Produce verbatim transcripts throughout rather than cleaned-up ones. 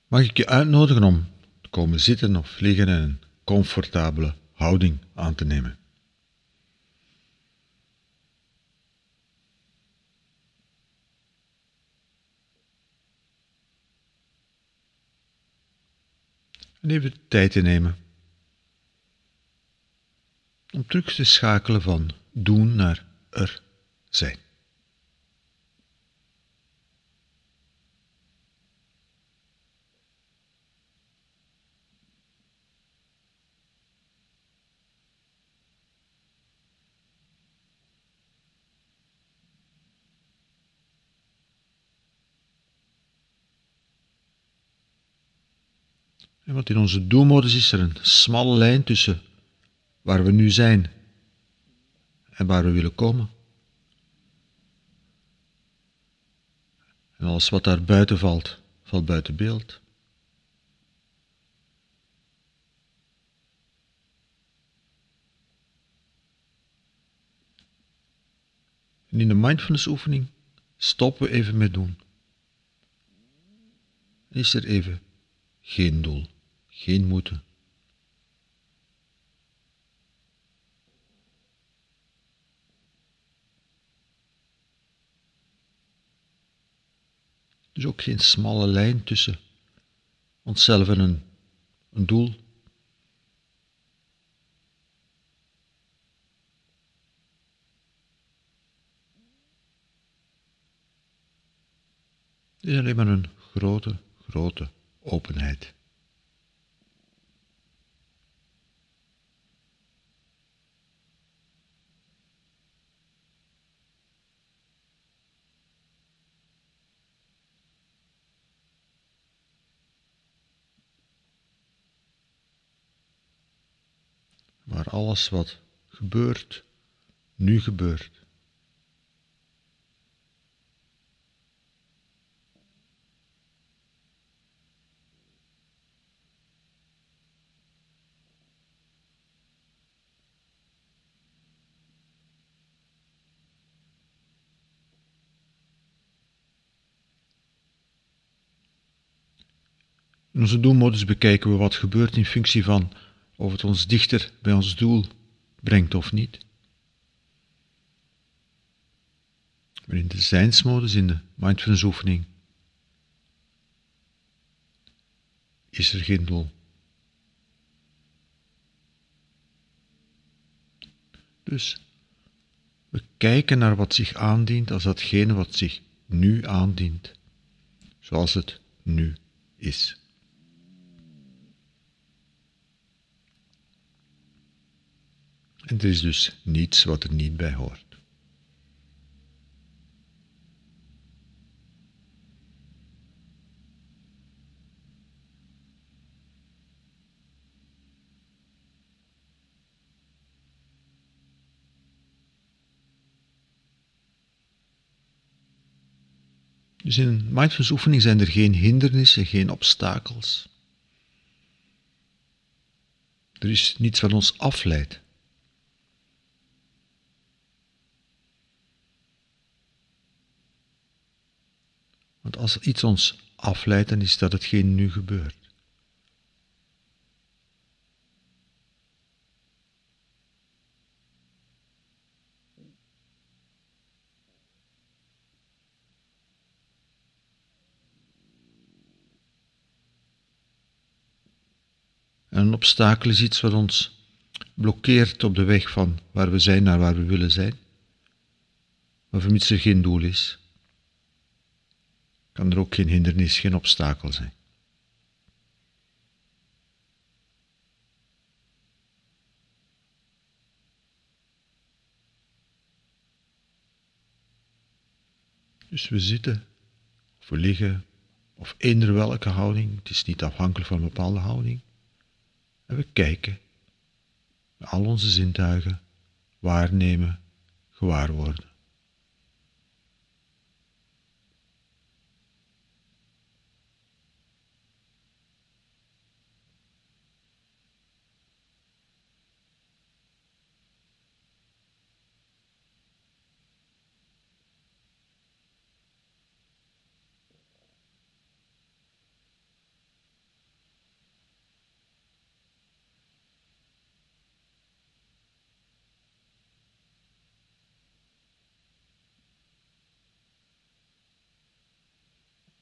Mag ik je uitnodigen om te komen zitten of liggen en een comfortabele houding aan te nemen. En even de tijd te nemen om terug te schakelen van doen naar er zijn. En want in onze doelmodus is er een smalle lijn tussen waar we nu zijn en waar we willen komen. En alles wat daar buiten valt, valt buiten beeld. En in de mindfulness oefening stoppen we even met doen. En is er even geen doel, geen moeten. Dus ook geen smalle lijn tussen onszelf en een, een doel. Het is alleen maar een grote, grote openheid. Waar alles wat gebeurt, nu gebeurt. In onze doelmodus bekijken we wat gebeurt in functie van of het ons dichter bij ons doel brengt of niet. Maar in de zijnsmodus, in de mindfulness oefening, is er geen doel. Dus we kijken naar wat zich aandient als datgene wat zich nu aandient, zoals het nu is. En er is dus niets wat er niet bij hoort. Dus in een mindfulness oefening zijn er geen hindernissen, geen obstakels. Er is niets wat ons afleidt. Want als iets ons afleidt, dan is dat hetgeen nu gebeurt. En een obstakel is iets wat ons blokkeert op de weg van waar we zijn naar waar we willen zijn. Maar vermits er geen doel is, kan er ook geen hindernis, geen obstakel zijn. Dus we zitten, of we liggen, of eender welke houding, het is niet afhankelijk van een bepaalde houding. En we kijken, met al onze zintuigen, waarnemen, gewaar worden.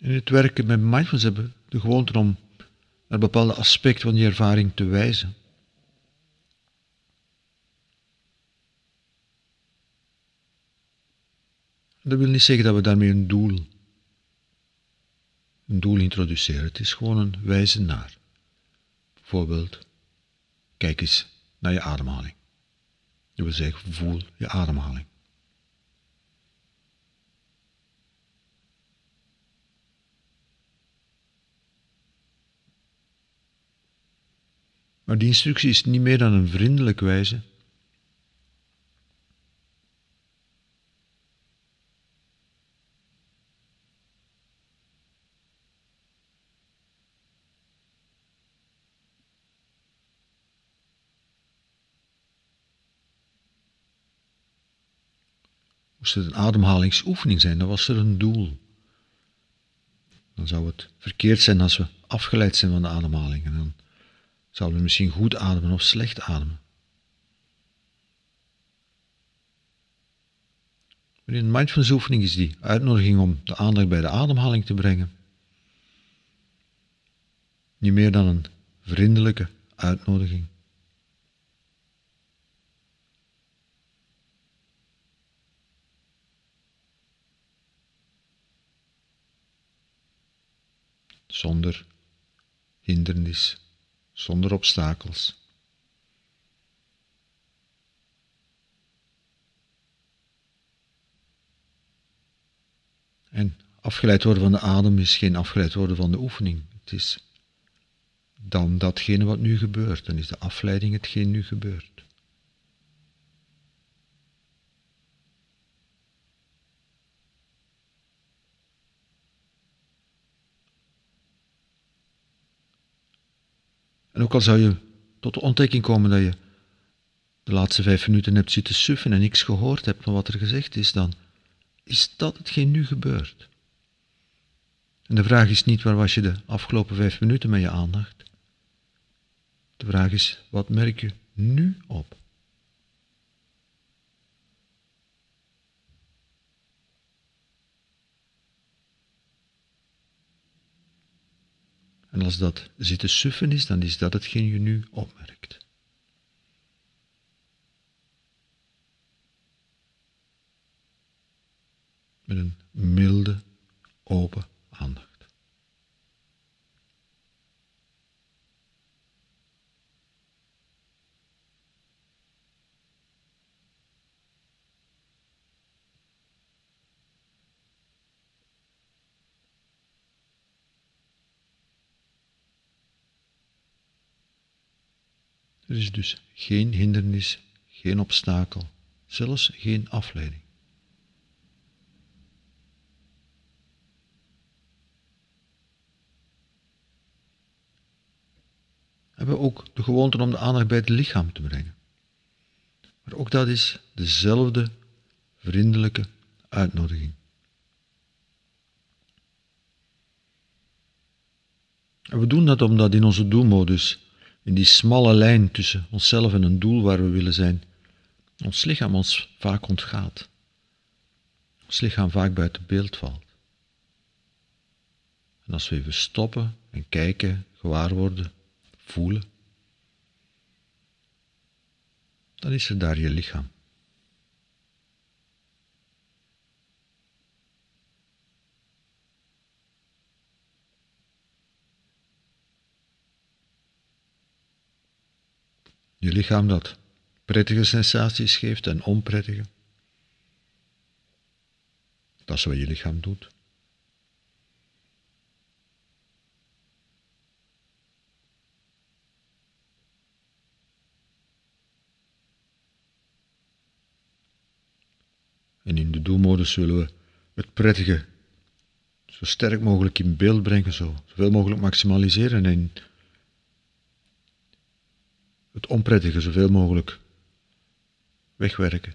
In het werken met mindfulness hebben we de gewoonte om naar bepaalde aspecten van die ervaring te wijzen. Dat wil niet zeggen dat we daarmee een doel, een doel introduceren. Het is gewoon een wijzen naar. Bijvoorbeeld, kijk eens naar je ademhaling. Dat wil zeggen, voel je ademhaling. Maar die instructie is niet meer dan een vriendelijk wijze. Moest het een ademhalingsoefening zijn, dan was er een doel. Dan zou het verkeerd zijn als we afgeleid zijn van de ademhaling. En dan zouden we misschien goed ademen of slecht ademen. Maar in een mindfulness oefening is die uitnodiging om de aandacht bij de ademhaling te brengen niet meer dan een vriendelijke uitnodiging. Zonder hindernis, zonder obstakels. En afgeleid worden van de adem is geen afgeleid worden van de oefening. Het is dan datgene wat nu gebeurt. Dan is de afleiding hetgeen nu gebeurt. En ook al zou je tot de ontdekking komen dat je de laatste vijf minuten hebt zitten suffen en niks gehoord hebt van wat er gezegd is, dan is dat hetgeen nu gebeurt. En de vraag is niet waar was je de afgelopen vijf minuten met je aandacht. De vraag is, wat merk je nu op? En als dat zitten suffen is, dan is dat hetgeen je nu opmerkt. Met een milde, open aandacht. Er is dus geen hindernis, geen obstakel, zelfs geen afleiding. We hebben ook de gewoonte om de aandacht bij het lichaam te brengen. Maar ook dat is dezelfde vriendelijke uitnodiging. En we doen dat omdat in onze doelmodus, in die smalle lijn tussen onszelf en een doel waar we willen zijn, ons lichaam ons vaak ontgaat. Ons lichaam vaak buiten beeld valt. En als we even stoppen en kijken, gewaar worden, voelen, dan is er daar je lichaam. Je lichaam dat prettige sensaties geeft en onprettige. Dat is wat je lichaam doet. En in de doelmodus zullen we het prettige zo sterk mogelijk in beeld brengen, zo, zoveel mogelijk maximaliseren en het onprettige zoveel mogelijk wegwerken.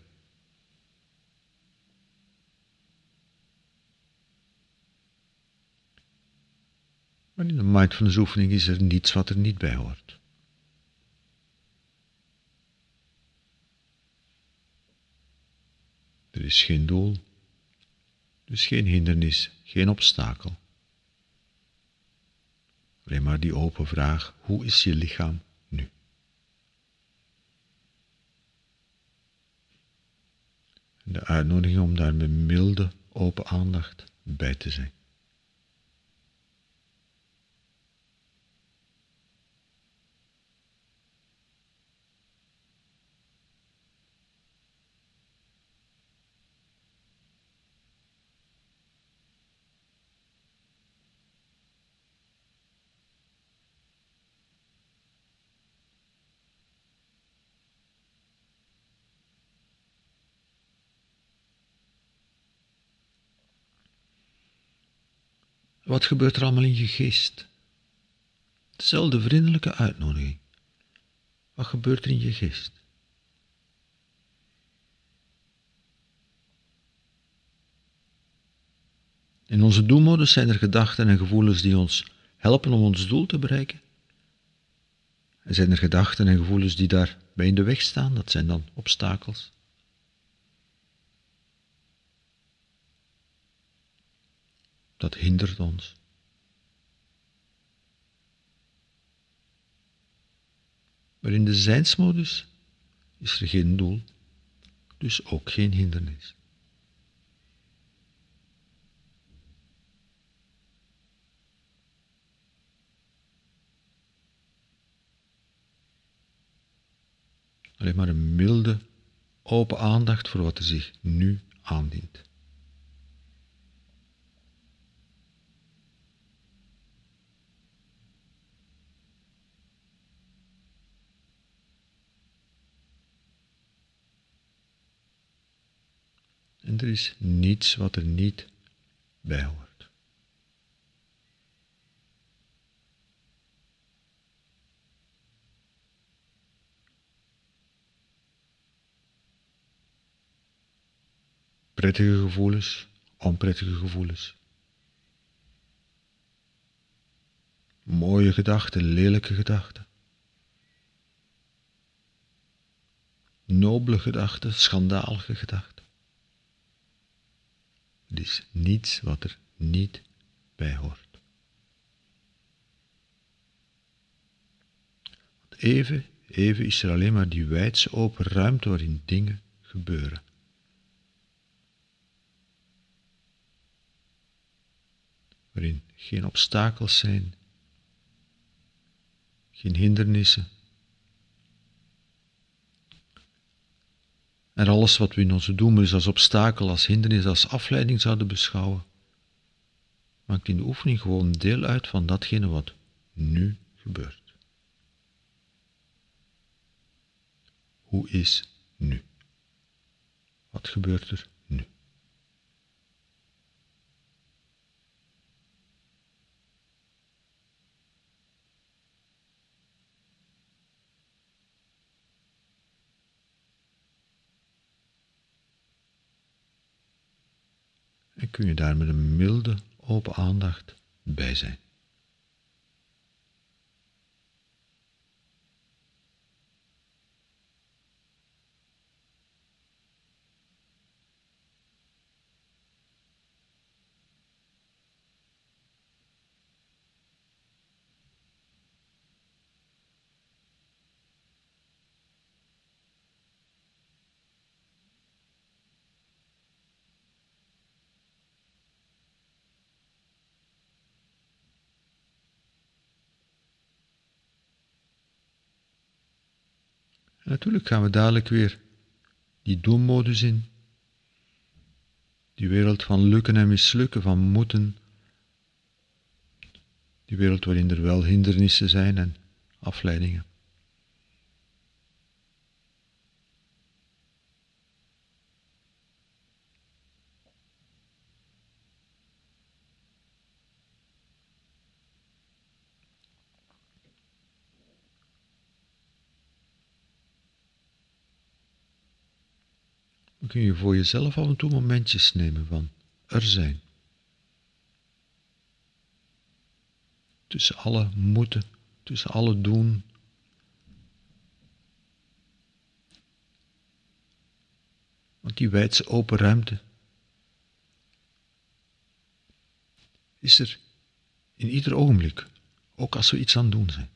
Maar in de mindfulness oefening is er niets wat er niet bij hoort. Er is geen doel, dus geen hindernis, geen obstakel, Alleen maar die open vraag, hoe is je lichaam nu? En de uitnodiging om daar met milde, open aandacht bij te zijn. Wat gebeurt er allemaal in je geest? Dezelfde vriendelijke uitnodiging. Wat gebeurt er in je geest? In onze doelmodus zijn er gedachten en gevoelens die ons helpen om ons doel te bereiken. En zijn er gedachten en gevoelens die daarbij in de weg staan, dat zijn dan obstakels. Dat hindert ons. Maar in de zijnsmodus is er geen doel, dus ook geen hindernis. Alleen maar een milde, open aandacht voor wat er zich nu aandient. En er is niets wat er niet bij hoort. Prettige gevoelens, onprettige gevoelens. Mooie gedachten, lelijke gedachten. Nobele gedachten, schandalige gedachten. Er is niets wat er niet bij hoort. Want even, even is er alleen maar die wijdse open ruimte waarin dingen gebeuren. Waarin geen obstakels zijn, geen hindernissen. En alles wat we in onze doelmodus als obstakel, als hindernis, als afleiding zouden beschouwen, maakt in de oefening gewoon deel uit van datgene wat nu gebeurt. Hoe is nu? Wat gebeurt er nu? En kun je daar met een milde, open aandacht bij zijn. En natuurlijk gaan we dadelijk weer die doelmodus in. Die wereld van lukken en mislukken, van moeten. Die wereld waarin er wel hindernissen zijn en afleidingen. Dan kun je voor jezelf af en toe momentjes nemen van er zijn. Tussen alle moeten, tussen alle doen. Want die wijdse open ruimte is er in ieder ogenblik, ook als we iets aan het doen zijn.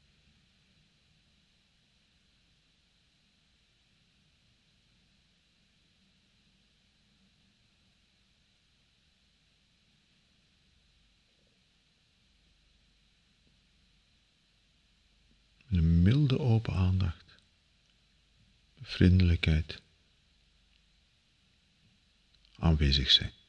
Een milde open aandacht, vriendelijkheid, aanwezig zijn.